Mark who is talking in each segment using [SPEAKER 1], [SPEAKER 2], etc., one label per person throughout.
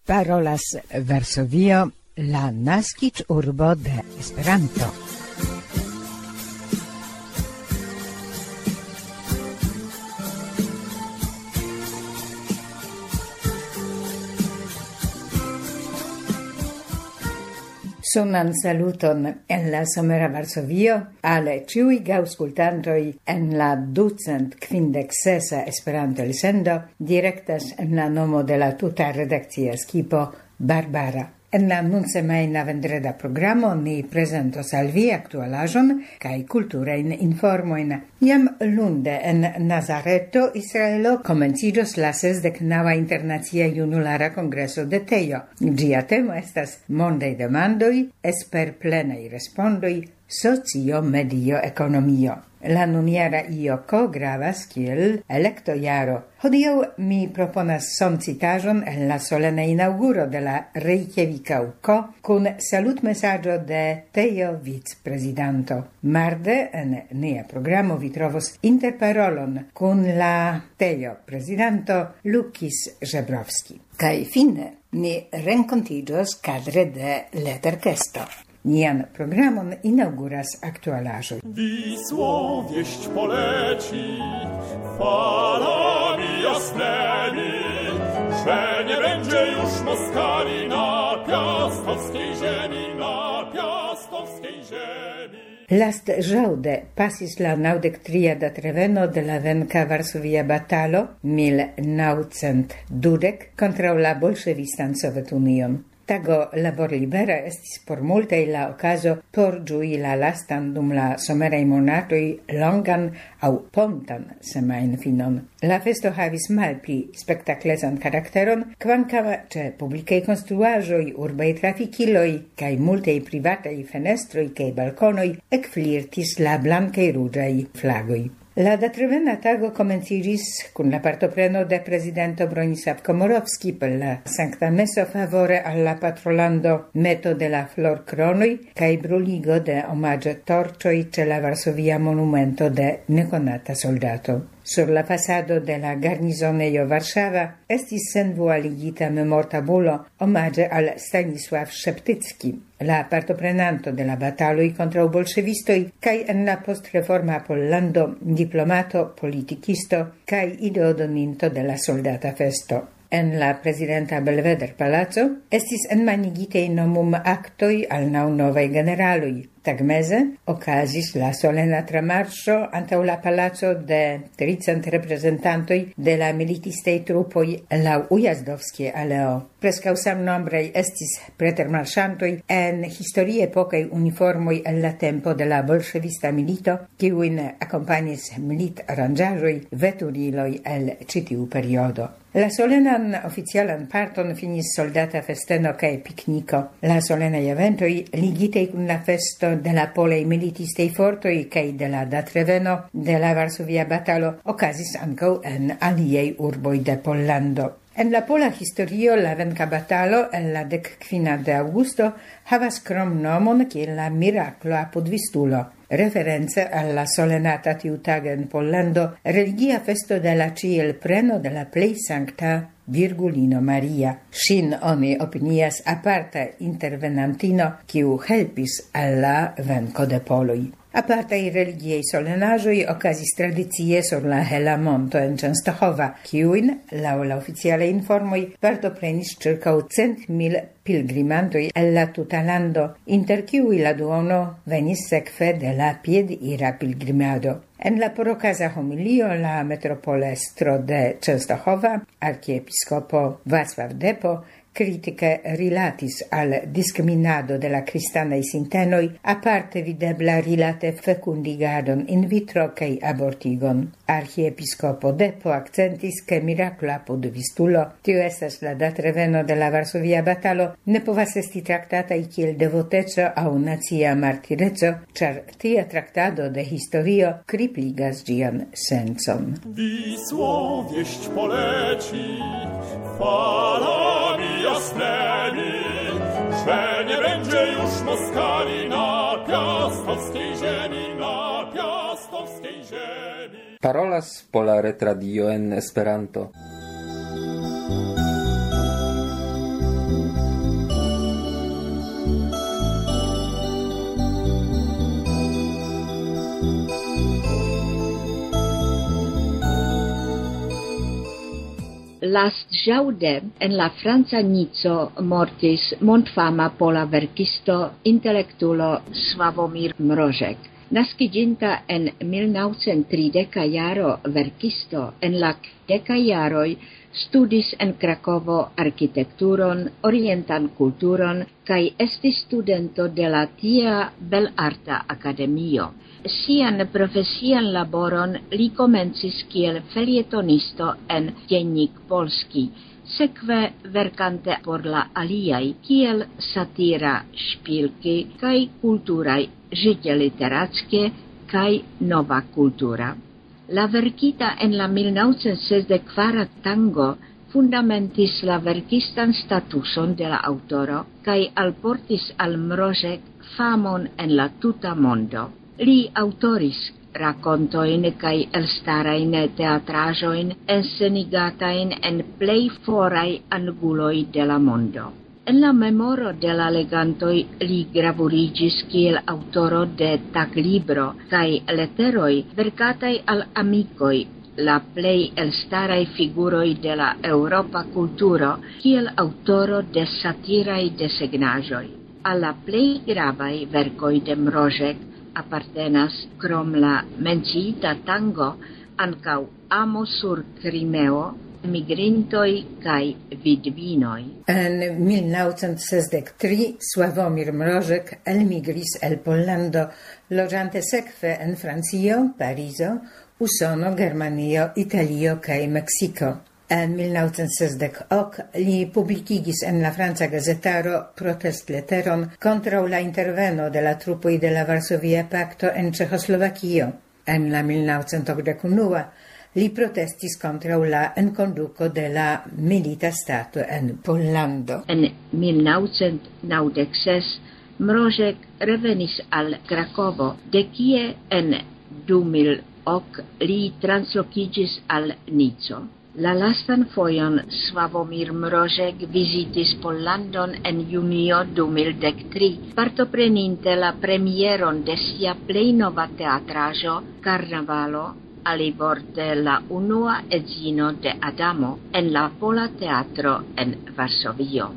[SPEAKER 1] Parolas Varsovio, la naskiĝurbo de Esperanto. Sonan saluton en la somera Varsovio al ĉiuj aŭskultantoj en la 256 Esperanto elsendo direktas en la nomo de la tuta redakcia skipo Barbara. En la nunsemaina vendreda programo ni prezentos al vi aktualaĵon kaj kulturajn informojn. Jam lunde en Nazareto, Israelo, komenciĝos la 69. Internacia Junulara Kongreso de Tejo. Ĝia temo estas mondaj demandoj, esperplenaj respondoj, socio, medio, ekonomio. La nuniera IOKO gravas kiel elektojaro. Hodiaŭ mi proponas soncitaĵon en la solena inaŭguro de la Reykjavika UKO kun salutmesaĝo de Tejo vicprezidanto. Marde en nia programo vi trovos interparolon kun la Tejo prezidanto Lukis Żebrowski. Kaj fine ni renkontiĝos kadre de Letterkesto. Nian programon inauguras aktualaĵoj.
[SPEAKER 2] Wisłą wieść poleci falami jasnymi, że nie będzie już Moskali na piastowskiej ziemi, na piastowskiej ziemi.
[SPEAKER 1] Last ĵaŭde pasis la 93. datreveno de la venka Varsovia batalo 1920 kontraŭ la bolŝevistan Sovetunion. Tago labor libera estis por multaj la okazo por ĝui la lastan dum la someraj monatoj longan aŭ pontan semajnfinon. La festo havis malpli spektaklezan karakteron, kvankam ĉe publikaj konstruaĵoj, urbaj trafikiloj kaj multaj privataj fenestroj kaj balkonoj ekflirtis la blankaj ruĝaj flagoj. La datrevena tago komenciĝis kun la partopreno de prezidento Bronisław Komorowski per la Sankta Meso favore al la patrolando Meto de la Florkronoj kaj bruligo de omaĝe torĉoj ĉe la Varsovia monumento de nekonata soldato. Sur la fasado de la garnizonejo Varŝava estis senvualigita memortabulo omaĝe al Stanisław Szeptycki, la partoprenanto de la bataloj kontraŭ bolŝevistoj kaj en la postreforma Pollando diplomato, politikisto kaj ideodoninto de la soldata festo. En la prezidenta Belvedere Palaco estis enmanigitaj nomum aktoj al naŭ novaj generaloj. Tagmeze okazis la solena tramarŝo antaŭ la palaco de 300 reprezentantoj de la militistaj trupoj laŭ Ujazdowskie aleo. Preskaŭ samnombraj estis pretermarŝantoj en historiepokaj uniformoj el la tempo de la bolŝevista milito, kiujn akompanis militaranĝaĵoj, veturiloj el ĉi tiu periodo. La solenan oficialan parton finis soldata festeno kaj pikniko. La solenaj eventoj ligitaj kun la festo de la polaj militistaj fortoj kaj de la datreveno de la Varsovia batalo okazis ankaŭ en aliaj urboj de Pollando. En la pola historio la venka batalo en la 15 de aŭgusto havas kromnomon kiel la miraklo apud Vistulo. Reference alla solenata tiutage en Pollando religia festo de la ĉielpreno de la plej sankta Virgulino Maria. Ŝin oni opinias aparta intervenantino, kiu helpis al la venko de poloj. Apartaj religiaj solenaĵoj okazis tradicie sur la Hela Monto en Częstochowa, kiujn, laŭ la oficialaj informoj, partoprenis ĉirkaŭ 100.000 pilgrimantoj el la tuta lando, inter kiuj la duono venis sekve de la piedira pilgrimado. En la porokaza homilio la metropolestro de Częstochowa, arkiepiskopo Wacław Depo, kritike rilatis al diskriminado de la kristanaj sintenoj, aparte videbla rilate fecundigadon in vitro kaj abortigon. Archiepiskopo Depo akcentis ke miraklo apud Vistulo, tiu estas la datreveno de la Varsovia batalo, ne povas esti traktataj kiel devoteco aŭ nacia martireco, ĉar tia traktado de historio kripligas ĝian sencon.
[SPEAKER 2] Wisłą wieść poleci falami jasnymi, że nie będzie już Moskali na piastowskiej ziemi, na piastowskiej ziemi.
[SPEAKER 3] Parolas Pola Retradio en Esperanto. Lastĵaŭde en la franca Nico mortis mondfama pola verkisto intelektulo Sławomir Mrożek. Naskiĝinta en 1930 jaro verkisto en la 40 jaroj studis en Krakovo arkitekturon, orientan kulturon kaj estis studento de la tia Belarta Akademio. Sian profesian laboron li komencis kiel felietonisto en Dziennik Polski, sekve verkante por la aliaj kiel satira Szpilki kaj kulturaj Życie literackie kaj Nova Kultura. La verkita en la 1964 tango fundamentis la verkistan statuson de la aŭtoro kaj alportis al Mrożek famon en la tuta mondo. Li autoris rakontojn kaj elstarajn teatraĵojn enscenigatajn en plej foraj anguloj de la mondo. En la memoro de la legantoj li gravuriĝis kiel aŭtoro de taglibro kaj leteroj verkataj al amikoj, la plej elstaraj figuroj de la eŭropa kulturo kiel aŭtoro de satiraj desegnaĵoj. Al la plej gravaj verkoj de Mrożek apartenas krom la menciita tango ankaŭ Amo sur Krimeo, Migrintoj kaj vidvinoj.
[SPEAKER 1] En 1963 Sławomir Mrożek elmigris el Pollando, loĝante sekve en Francio, Parizo, Usono, Germanio, Italio kaj Meksiko. En 1968 li publikigis en la franca gazetaro protestleteron kontraŭ la interveno de la trupoj de la Varsovia Pakto en Ĉeĥoslovakio. En la 1981 li protestis kontraŭ la enkonduko de la milita stato en Pollando.
[SPEAKER 3] En 1996 Mrożek revenis al Krakovo, de kie en 2008 li translokiĝis al Nico. La lastan fojon Sławomir Mrożek vizitis Pollandon en junio 2013, partopreninte la premieron de sia plej nova teatraĵo Karnavalo, alivorte la unua edzino de Adamo en la Pola Teatro en Varsovio.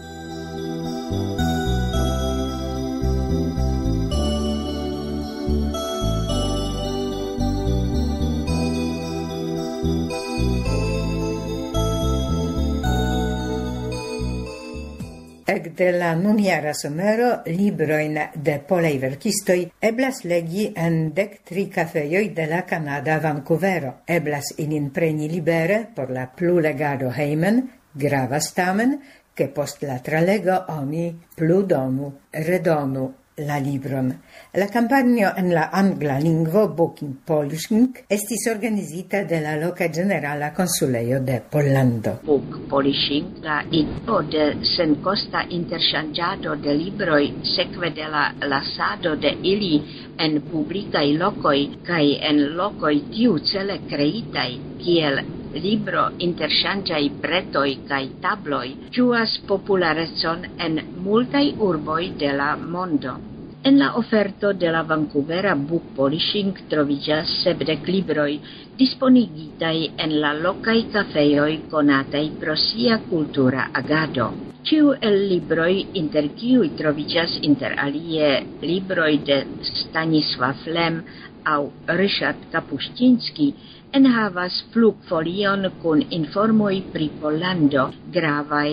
[SPEAKER 1] Ekde la nunjara somero librojn de polaj verkistoj eblas legi en 13 kafejoj de la kanada Vancouvero. Eblas ilin preni libere por la plulegado hejmen, gravas tamen, ke post la tralego oni redonu la libron. La campagno en la angla lingvo Booking Polishing estis organizita de la loka generala consulejo de Pollando.
[SPEAKER 3] Book Polishing, la ideo de sencosta interŝanĝado de libroj sekve de la lasado de ili en publikaj lokoj kaj en lokoj tiucele kreitaj kiel libro interŝanĝaj bretoj kaj tabloj ĝuas popularecon en multaj urboj de la mondo. En la oferto de la Vancouvera Book Polishing troviĝas 70 libroj disponigitaj en la lokaj kafejoj konataj pro sia kultura agado. Ĉiu el libroj, inter kiuj troviĝas inter alie libroj de Stanisław Lem aŭ Ryszard Kapuściński, enhavas flugfolion kun informoj pri Pollando, gravaj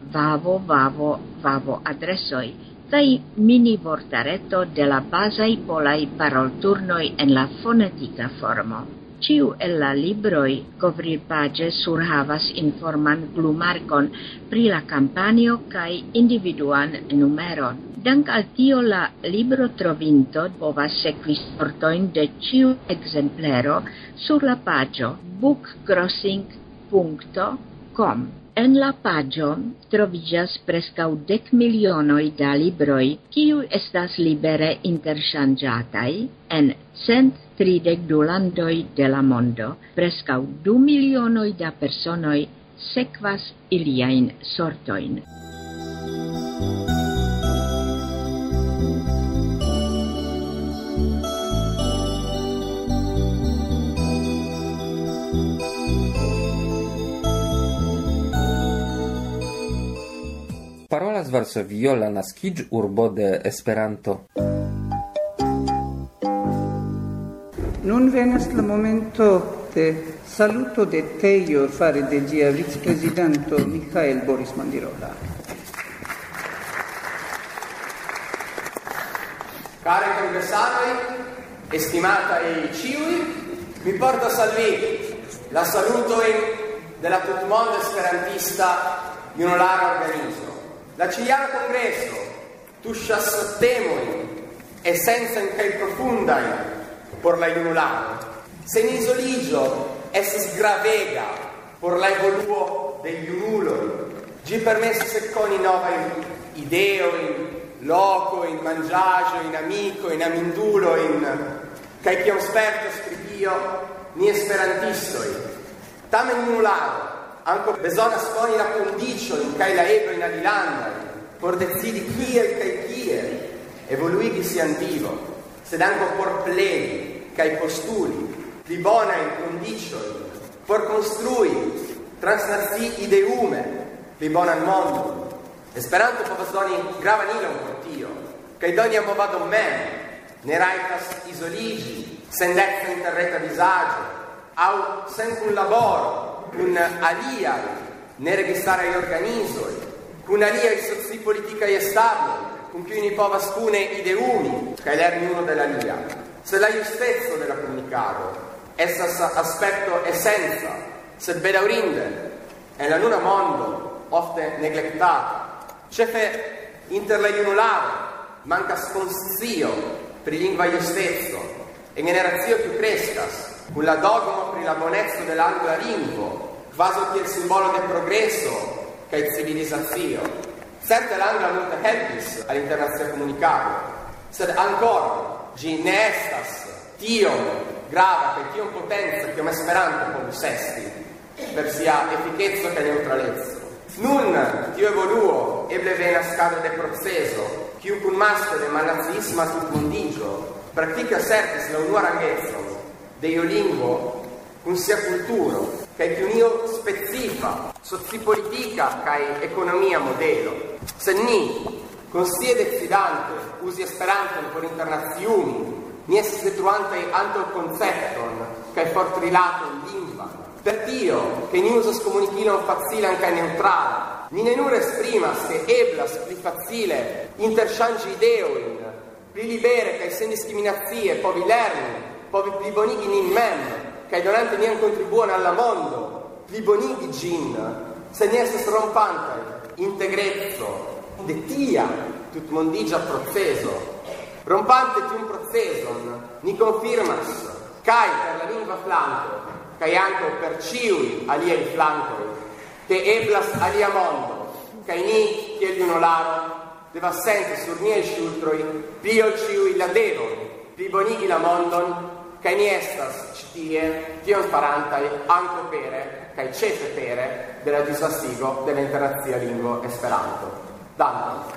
[SPEAKER 3] vavo adresoj, kaj mini vortareto de la bazaj polaj parolturnoj en la fonetika formo. Ĉiu el la libroj kovrilpaĝe surhavas informan glumarkon pri la kampanjo kaj individuan numeron. Dank al tio la libro trovinto povas sekvi sortojn de ĉiu ekzemplero sur la paĝo bookcrossing.com. En la paĝo troviĝas preskaŭ 10 milionoj da libroj, kiuj estas libere interŝanĝataj en 132 landoj de la mondo. Preskaŭ 2 milionoj da personoj sekvas iliajn sortojn.
[SPEAKER 4] Parolas Varsovio, la naskiĝ urbo de Esperanto.
[SPEAKER 5] Nun venas la momento de saluto de Tejo fare de ĝia vicprezidanto Michael Boris Mandirola.
[SPEAKER 6] Cari congressanoi, estimatai ĉiuj, mi portas al vi la salutojn de la tutmonda esperantista junulara organizo. La ĉiara kongreso tuŝas temojn esencajn kaj profundajn por la junularo. Senizoliĝo estas gravega por la evoluo de junuloj. Ĝi permesis ekkoni novajn ideojn, lokojn, manĝaĵojn, amikojn, amindulojn, kaj kiam spertas pri tio ni esperantistoj. Tamen junularo anche besonas koni la kondiĉojn kaj la eblojn alilandaj por decidi kiel kaj kiel evoluigi sian vivon, sed ankaŭ por pleni kaj postuli pli bonajn kondiĉojn por konstrui transnacii ideume pli bonan mondon. Esperanto povas doni gravan ilon por tio, kaj do nia movado mem ne rajtas izoliĝi sen deca interreta vizaĝo aŭ sen kunlaboro kun aliaj neregistaraj organizoj, kun aliaj sociopolitikaj establoj, kun kiuj ni povas kune ideumi kaj lerni unu de la alia. Sed la justeco de la komunikado estas aspekto esenca, sed bedaŭrinde en la nuna mondo ofte neglektata. Ĉefe inter la junularo mankas konscio pri lingva justeco. En generacio kiu kreskas kun la dogmo pri la boneco de la angla lingvo, quasi kiel simbolo de progreso kaj civilizacio. Certe la angla multe helpis al internacia komunikado, sed ancora ĝi ne estas tiom grava kaj tiom potenca kiom Esperanto povus esti per sia efikeco kaj neŭtraleco. Nun tiu evoluo eble venas kazo de proceso, kiu kun masto de malnaciisma tutmondiĝo praktike asertis la unua rangecon de iolingvo kun sia kulturo kaj kiu io specifa sociopolitika kaj ekonomia modelo. Sed ni, konsie decidante uzi Esperanton por internaciumi, ni estis detruantaj antaŭ koncepton kaj fortrilaton lingvan. Per tio, che ni usas komunikilon facilan kaj neutrala, ni ne nur esprimas che eblas pli facile interŝanĝi ideojn, pli libere kaj sendiskriminacie povi lerni, povi plibonigi nin mem, kaj donante nian kontribuon alla mondo, plibonigi ĝin, se ni estas rompantaj integreco de tia tutmondiĝa proceso. Rompante tiun procezon, ni confirmas, kaj per la lingva flanko, kaj ankaŭ per ĉiuj aliaj flankoj, ke eblas alia mondo, kaj ni, kiel junularo, devas senti sur niaj ŝultroj pli ol ĉiuj la devon plibonigi la mondon, kaj ni estas ĉi tie tion farantaj ankaŭ pere kaj ĉefe pere de la disvastigo de la internacia lingvo Esperanto. Dankon.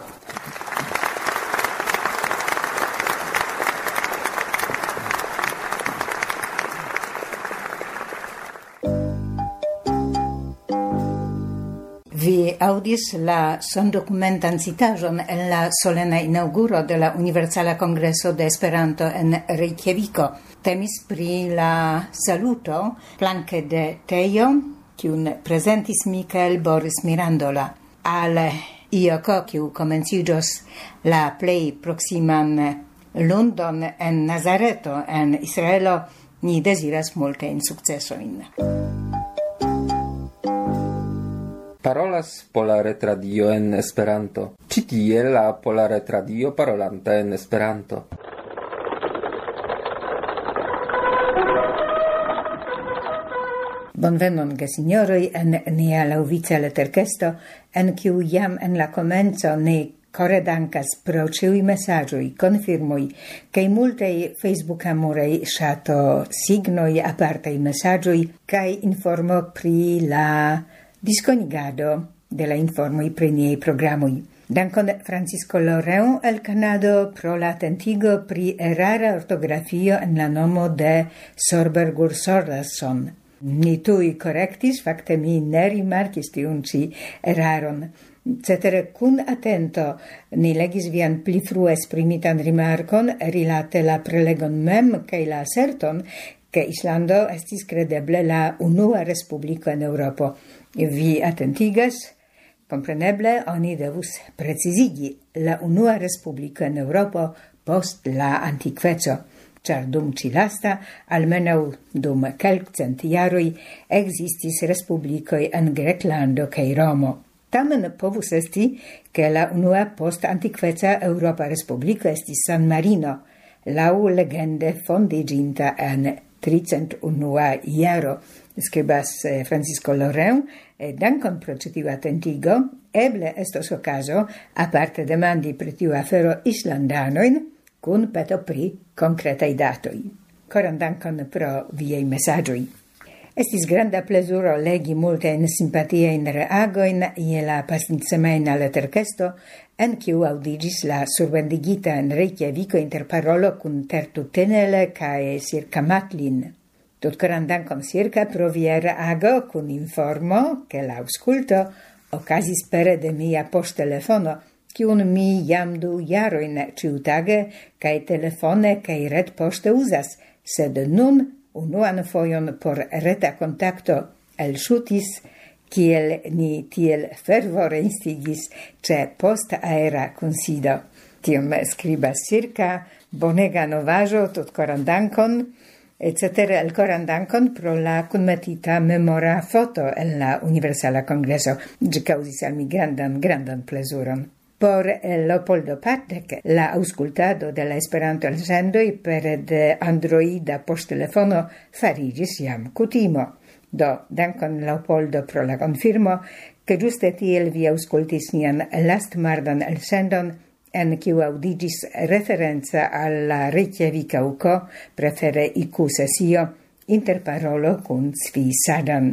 [SPEAKER 1] Vi audis la sondokumentan citaĵon en la solena inaŭguro de la Universala Kongreso de Esperanto en Rejkjaviko. Temis pri la saluto flanke de Tejo, kiun prezentis Michael Boris Mirandola, al ioko, kiu komenciĝos la plej proksiman lundon en Nazareto, en Israelo. Ni deziras multajn sukcesojn.
[SPEAKER 4] Parolas Pola Retradio en Esperanto. Ĉi tie la Pola Retradio parolanta en Esperanto.
[SPEAKER 1] Bonvenon, gesignoroj, en nia laŭvica leterkesto, en kiu jam en la komenco ne kore dankas pro ĉiuj mesaĝoj, konfirmoj kaj multaj Facebook-amuraj ŝato signoj, apartaj mesaĝoj kaj informo pri la disconigado de la informoi pri niei programoi. Dankon Francisco Loreu el Canado pro la tentigo pri erara ortografio en la nomo de Sorbergur Sordason. Ni tui correctis, facte mi ne rimarcis tiun ci eraron. Cetere cun attento ni legis vian pli frue esprimitan rimarcon rilate la prelegon mem cae la asserton che Islando estis credeble la unua respublico en Europo. Vi attentigas? Compreneble, oni devus precisigi la unua respublico en Europo post la antiqueco, char dum ci lasta, almenau dum kelkcent jaroj, existis respublicoi en Greclando cae Romo. Tamen povus esti, che la unua post antiqueca Europa respublico estis San Marino, lau legende fondiginta en 301 jaro, scribas Francisco Loreu, e dankon pro tiu attentigo, eble estos ocaso, aparte demandi pri tiu afero islandanoin, cun peto pri concretai datoi. Coran dankon pro viei messagioi. Estis granda plesuro legi multe in simpatia in reagoin ie la pasintsemena letterkesto, en kiu audigis la survendigita en Reykjavico interparolo cun Tertu Tenele cae Sirka Matlin. Tutcoran dankon Sirka pro via reago cun informo che l'ausculto ocasis pere de mia poŝtelefono, kiun mi jam 2 jaroin ĉiutage kaj telefone kaj retpoŝte uzas, sed nun unuan fojon por reta kontakto elŝutis, kiel ni tiel fervore instigis ĉe post-aera kunsido. Tiom skribas Sirka, bonega novaĵo, tutkoran dankon, cetere elkoran dankon pro la kunmetita memora foto en la Universala Kongreso. Ĝi kaŭzis al mi grandan plezuron. Por Leopoldo Patek, la auscultado de la Esperanto elsendoj pere de Androida poŝtelefono fariĝis jam kutimo. Do, dankon Leopoldo pro la konfirmo, ke ĝuste tiel vi aŭskultis nian lastmardan elsendon, en kiu audigis referenza alla Reykjavika uko, prefere IQ sesio, interparolo kun Zvi Sadan.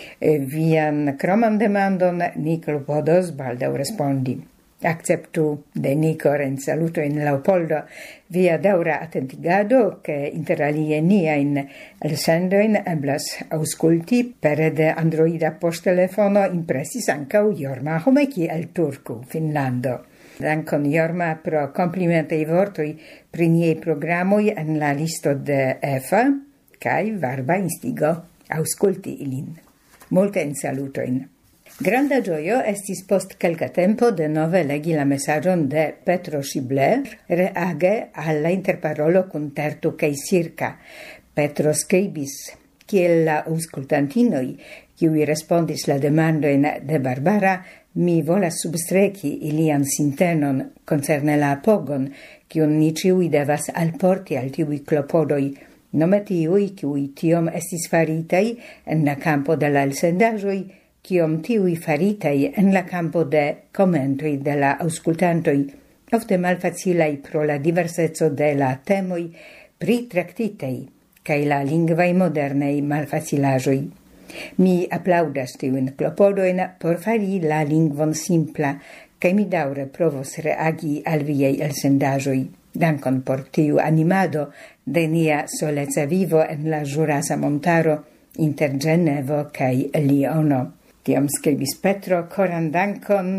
[SPEAKER 1] Vian kroman demandon ni klopodos baldaŭ respondi. Acceptu de ni koran saluto in Leopoldo via daŭra attentigado, ke interalie niajn elsendojn eblas aŭskulti pere de Androida poŝtelefono, impresis ankaŭ Jorma Homeki el Turku, Finnlando. Dankon Jorma pro complimentaj vortoj pri niaj programoj en la listo de EFA kaj varba instigo aŭskulti ilin. Multajn salutojn. Granda gioio estis post kelka tempo de nove legi la messagion de Petro Schibler reage alla interparolo kun Tertu kaj Sirka. Petro skribis, kiel la aŭskultantinoj, kiuj respondis la demandojn de Barbara, mi volas substreki ilian sintenon concerne la apogon, kiun ni ĉiuj devas alporti al tiuj klopodoj, nome tiuj, kiuj tiom estis faritaj en la campo de la elsendaĵoj, kiom tiuj faritaj en la campo de komentoj de la aŭskultantoj, ofte malfacilaj pro la diverseco de la temoj pritraktitaj kaj la lingvaj modernaj malfacilaĵoj. Mi aplaudas tiujn klopodojn por fari la lingvon simpla, kaj mi daŭre provos reagi al viaj elsendaĵoj. Dankon por tiu animado de nia soleca vivo en la Ĵurasa montaro inter Ĝenevo kaj Liono. Tiam skribis Petro, koran dankon,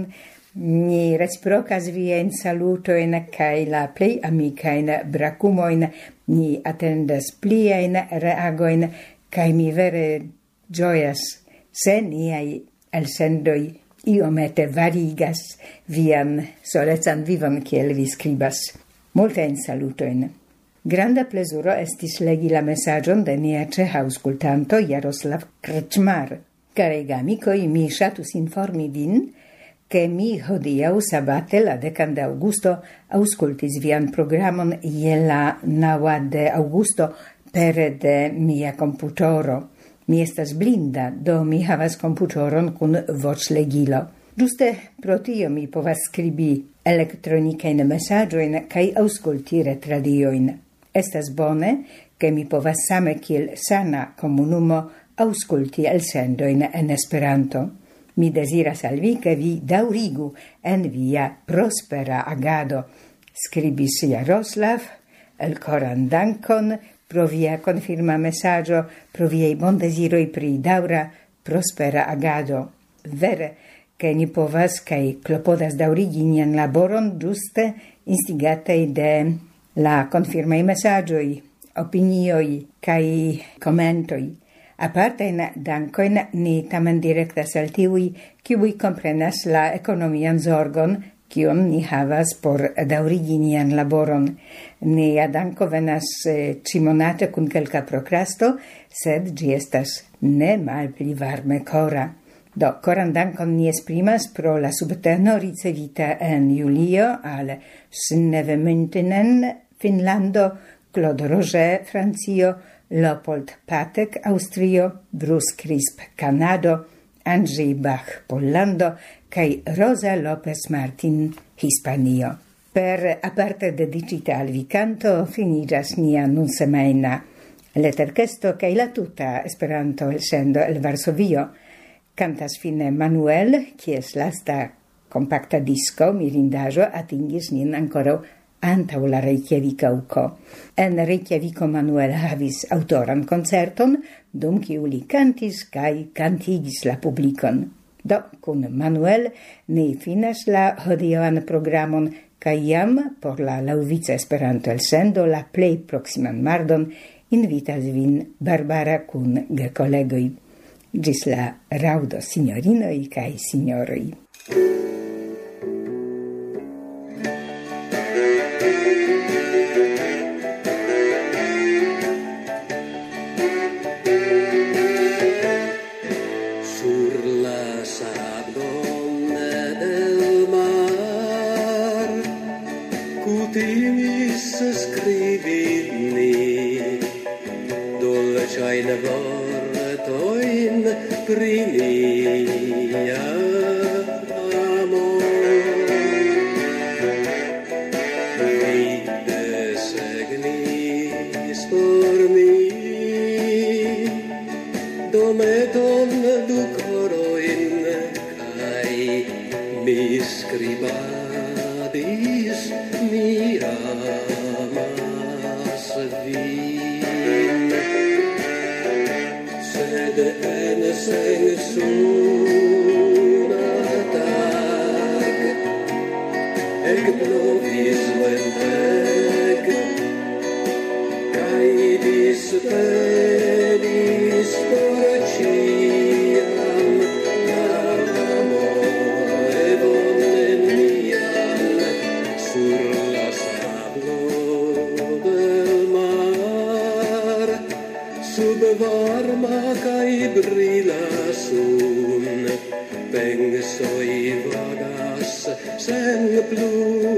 [SPEAKER 1] ni reciprokas viajn salutojn kaj la plej amikajn brakumojn, ni atendas pliajn reagojn kaj mi vere ĝojas, se niaj elsendoj iomete varigas vian solecan vivon, kiel vi skribas. Multajn salutojn. Granda plezuro estis legi la mesaĝon de nia ĉeĥa aŭskultanto Jaroslav Krčmar. Carega amicoj, mi ŝatus informi vin, ke mi hodiaŭ sabate la 10 de aŭgusto aŭskultis vian programon je la 9 de aŭgusto pere de mia komputoro. Mi estas blinda, do mi havas komputoron kun voĉlegilo. Ĝuste pro tio mi povas skribi elektronikajn mesaĝojn kaj aŭskulti retradiojn. Estas bone, ke mi povas same kiel sana komunumo aŭskulti elsendojn en Esperanto. Mi desiras al vi, che vi daurigu en via prospera agado, scribis Jaroslav, el coran dankon pro via confirma messaggio, pro viei bon desiroi pri daura prospera agado. Vere, che ni povas cae clopodas daurigi nian laboron giuste instigatei de la confirmai messaggioi, opinioi, cae commentoi. Aparten dankoin ni tamen directas al tiui, kiui comprenas la economian zorgon, kion ni havas por daurigi nian laboron. Nia danko venas cimonate kun kelka prokrasto, sed gi estas ne malpli varme cora. Do, coran dankon ni esprimas pro la subteno ricevita en julio al Snevemüntenen, Finlando, Claude Roger, Francio, Leopold Patek, Austrio, Bruce Crisp, Canado, Andrzej Bach, Pollando, kai Rosa Lopez Martin, Hispanio. Per aparte dedicita al vicanto finigas nia nun semaina letterkesto kai la tuta Esperanto elsendo el Varsovio. Cantas fine Manuel, kies lasta compacta disco mirindaĵo atingis nin ankoraŭ antaŭ la Reykjavika uko. En Reykjaviko Manuel havis autoran koncerton, dum kiu li kantis kaj kantigis la publikon. Do, kun Manuel ni finas la hodiaŭan programon kaj jam por la laŭvica Esperanto elsendo la plej proksiman mardon invitas vin Barbara kun gekolegoj. Gis la raudo signorinoi cae signoroi.
[SPEAKER 7] Sur la sablon del mar cutimis scribini dolciain vortoin pri nia amor. Vi desegnis por mi dometon du coroin cae mi scribadis mi amas vin. Sed en sensuna tag ec plovis venteg cae disperis por ciam l'amorevon mian sur la sablo del mar sub varma cae brila sun pensoi vagas sen plu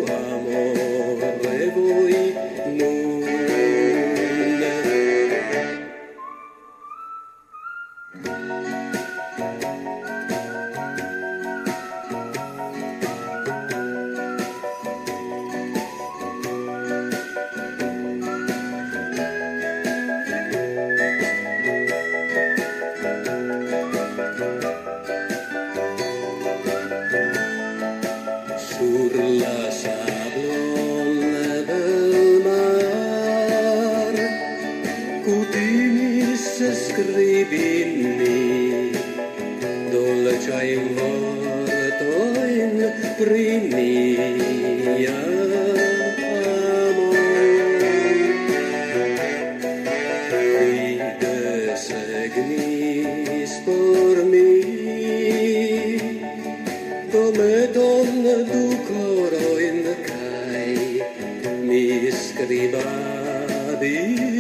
[SPEAKER 7] amorevoi nun. Sur la sablon del mar cutimis scribini dolciain vortoin pri nia amor. Vi desegnis por mi dometon du coroin cae mi scribadis